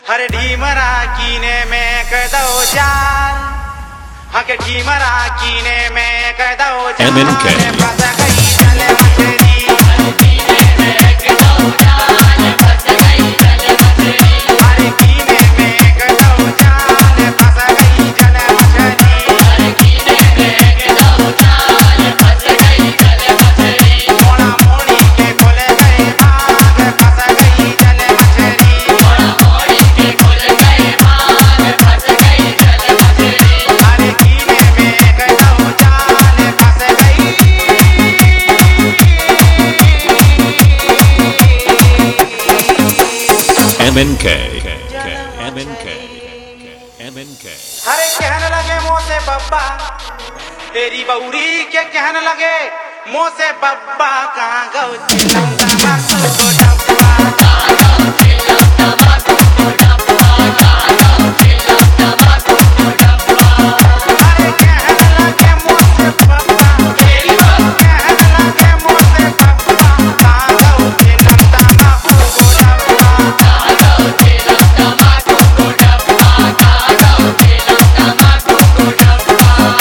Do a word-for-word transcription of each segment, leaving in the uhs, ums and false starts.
हर ढीमरा कीने में कदो जान, हके ढीमरा कीने में कदो जान, M N K फंस गई जल मछली, हर कीने में कदो जान, फंस गई जल मछली, हर कीने में कदो जान, फंस गई जल मछली, हर कीने में कदो जान, फंस गई जल मछली, मोड़ा मोड़ी के खुल गए भाग, फंस गई जल मछली, मोड़ा मोड़ी के खुल गए भाग, फंस गई जल मछली, हर कीने में कदो जान, फंस गई M N K M N K M N K अरे कहने लगे मुँह से बब्बा, तेरी बउरी के कहने लगे मुँह से बब्बा, कहाँ गौ चिलम तमाकू को डब्बा, कहाँ गौ चिलम तमाकू को डब्बा, कहाँ गौ चिलम तमाकू को डब्बा। अरे कहने लगे मुँह से बब्बा, तेरी बहू कहने लगे मुँह से बब्बा, कहाँ गौ चिलम तमाकू को डब्बा, कहाँ गौ चिलम तमाकू को डब्बा, कहाँ गौ चिलम तमाकू को डब्बा।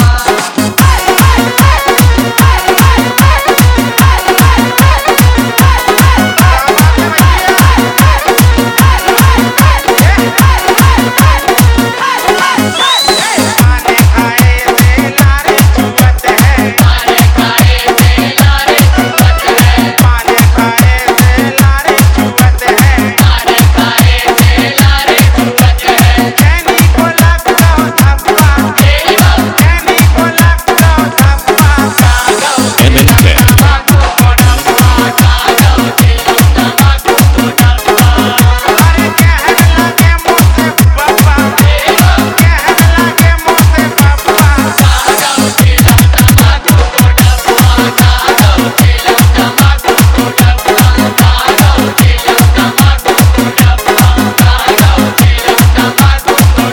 पाने खाए से लारे चुवत है, पाने खाए से लारे चुवत है, पाने खाए से लारे चुवत है, पाने खाए से लारे चुवत है। चैनी को लग दो धप्पा, तेरी बहू चैनी को लग दो धप्पा, कहाँ गौ M N K तमाकू को डब्बा, कहाँ गौ चिलम तमाकू को डब्बा। अरे कहने लगे मुँह से बब्बा, तेरी बहू कहने लगे मुँह से बब्बा, कहाँ गौ चिलम तमाकू को डब्बा, कहाँ गौ चिलम तमाकू को डब्बा, कहाँ गौ चिलम तमाकू को डब्बा, कहाँ गौ चिलम तमाकू को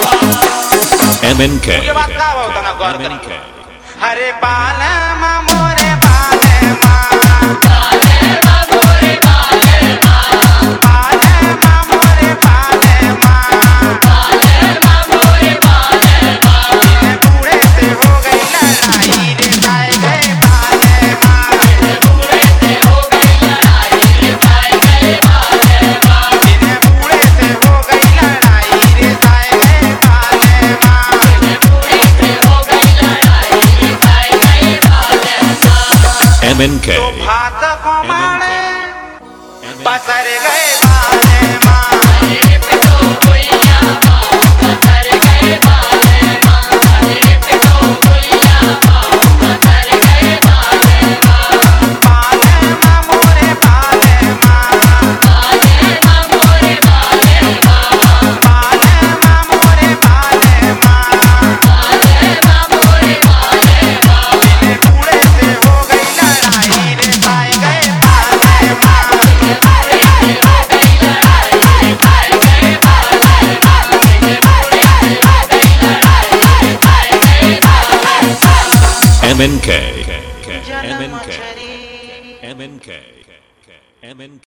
डब्बा। M N K ये बात का होता ना गौर M N करी। K हरे बाले माँ मोरे बाले माँ, बाले माँ मोरे बाले माँ, बाले माँ मोरे बाले माँ, बाले माँ मोरे बाले माँ। बिन बूढ़े से हो गई लड़ाई रे जाए गए बाले माँ, बिन बूढ़े से हो गई लड़ाई रे जाए गए बाले माँ, बिन बूढ़े से हो गई लड़ाई रे जाए गए बाले माँ, बिन बूढ़े से हो गई लड़ाई रे जाए गए बाले माँ। M N K तो भात को मारे M N K पसर गए बाले माँ, अरे पिटो भुइया माँ, पसर गए बाले माँ, अरे पिटो भुइया माँ, पसर गए बाले माँ। बाले माँ मोरे बाले माँ, बाले माँ मोरे बाले माँ, बाले माँ मोरे बाले माँ, बाले माँ मोरे बाले माँ। बिन बूढ़े से हो गई लड़ाई रे जाए गए बाले माँ, बिन बूढ़े से हो गई लड़ाई रे जाए गए बाले माँ, बिन बूढ़े से हो गई लड़ाई रे जाए गए बाले माँ। M N K M N K M N K M N K